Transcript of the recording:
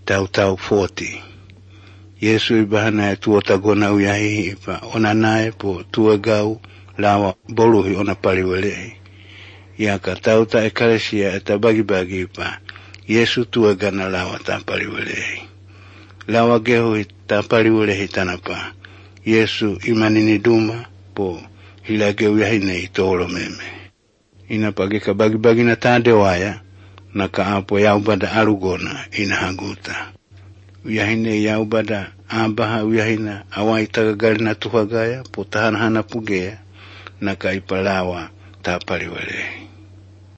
tau 40. Yesu ibahana tuota gona uyahi ipa ona nae po tuagau lawa boluhi ona paliwelehi. Yaka tauta ekalesia eta bagi-bagi ipa Yesu tuagana lawa ta paliwelehi. Lawa gehu ta paliwelehi tanapa Yesu imanini duma po hilage uyahine itolo meme. Ina pagika bagi-bagi na tade waya na kaapo yaubada arugona ina haguta. Uyahine yaubada abaha uyahina awai tagagali na tuhagaya po tahanahana pugea na kaipalawa ta paliwelehi.